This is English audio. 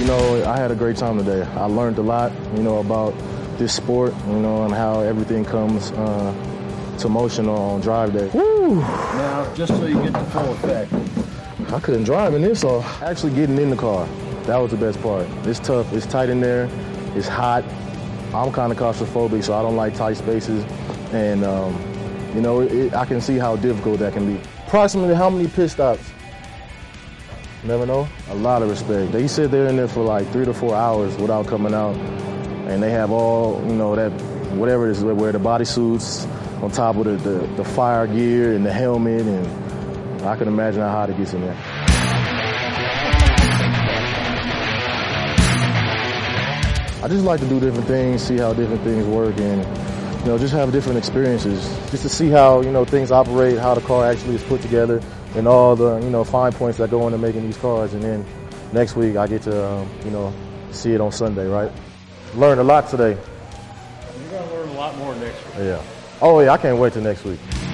You know, I had a great time today. I learned a lot, you know, about this sport, you know, and how everything comes to motion on drive day. Woo! Now, just so you get the full effect. I couldn't drive in this, so actually getting in the car, that was the best part. It's tough, it's tight in there, it's hot. I'm kind of claustrophobic, so I don't like tight spaces. And, you know, I can see how difficult that can be. Approximately how many pit stops? Never know. A lot of respect. They said they're in there for like 3 to 4 hours without coming out. And they have all, you know, that whatever it is, wear the bodysuits on top of the fire gear and the helmet. And I can imagine how hot it gets in there. I just like to do different things, see how different things work, and, you know, just have different experiences, just to see how, you know, things operate, how the car actually is put together, and all the, you know, fine points that go into making these cars. And then next week I get to, you know, see it on Sunday, right? Learned a lot today. You're going to learn a lot more next week. Yeah. Oh, yeah, I can't wait till next week.